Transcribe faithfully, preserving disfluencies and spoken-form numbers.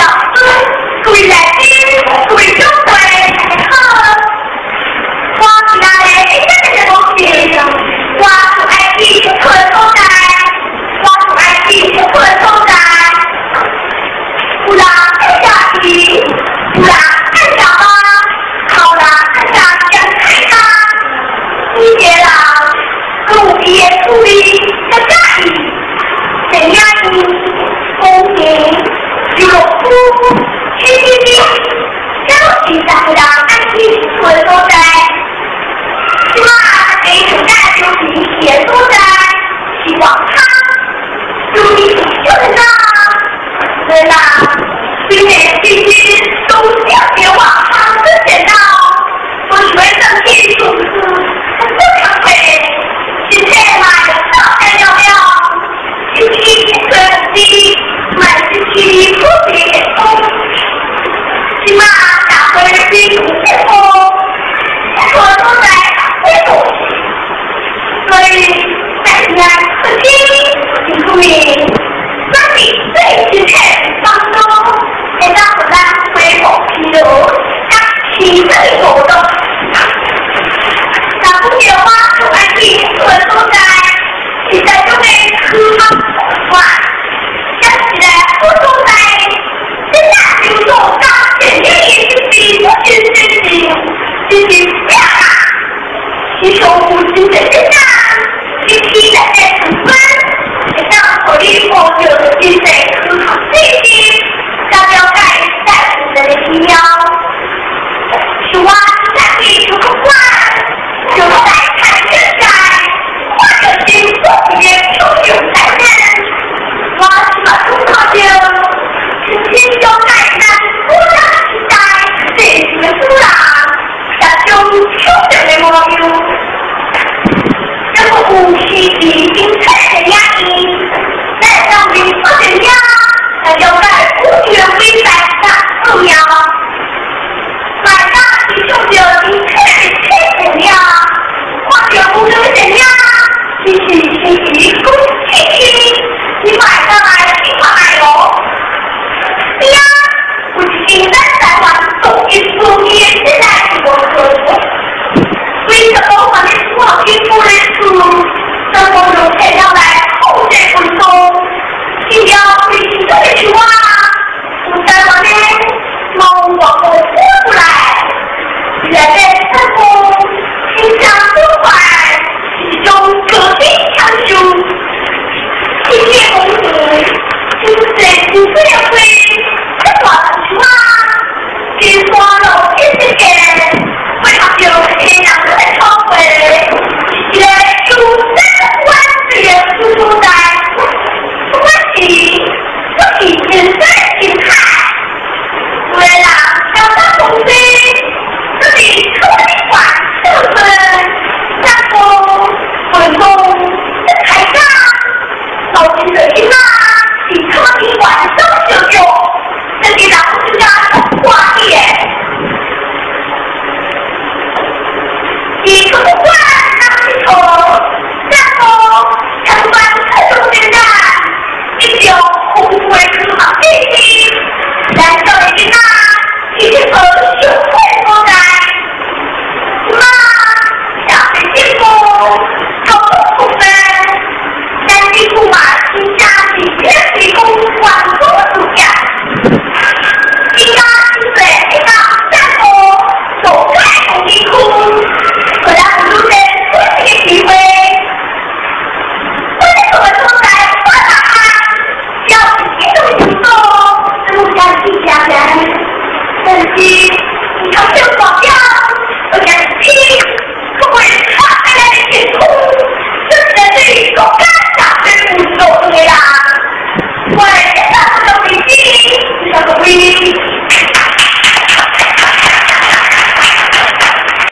各位来宾，各位长辈，大家好。我是那里一整天的东西，我是爱去村所在，我是爱去村所在。不让看下去，不让看下吧，好让看下想看他。你别让路边处理要下雨，怎样公平有福。天天天，小心上让安心村所在，起码给处在就是些所在，希望他有你就是那，对啦，今天必须都想别往上的见到，我学生天数是不常会，今天嘛有少干了了，今天最低满是七不别通。起码大会是有结果，我都在结果，所以在家客厅请注意，专题最之前当中，给大家回复披露，他提最多的，那不的话，就按你所都在，现在就被科方管，想起来我都在，现在就做到。前面也是比不是自己，自己不要打，其实不是真正的，具体的在成分，也让口力后有的现在很好这些，大标盖在我们的需要，是我在地图不管，就在看现在，或者是后面就有才能，我是把中考就，是先交代那。我让期待这是个苏拉，那种抽象的模样，这个呼吸已经太压抑，在上面不怎样，那就在无权威在上重要，马上你就就已经太太怎样，或者不是怎样，其实其实恭喜你，你马上来计划来喽，对呀。我今天在玩总结书也是在我说的，为什么我们说听不认输，生活中才要来后者不松，今天对新的句话，我在我的猫我活不来，人类生活心想不快，其中革命强修，世界公平，就是不会会。我的话，听说了这些天，为啥就天两个在超回？原来有三万的人出出在，关系，自己现在。